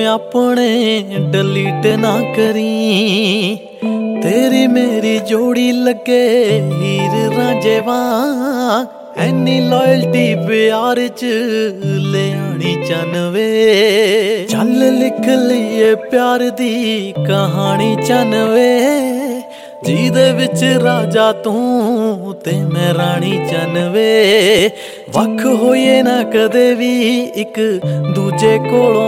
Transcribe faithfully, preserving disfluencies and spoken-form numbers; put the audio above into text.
अपने डिलीट ना करी। तेरी मेरी जोड़ी लगे हीर रांझे वांग एनी लॉयल्टी प्यार च ले आनी चनवे। चल लिख लिए प्यार दी कहानी चनवे जिहदे विच राजा तू ते मैं रानी चनवे। वख होइए ना कदे भी एक दूजे कोलों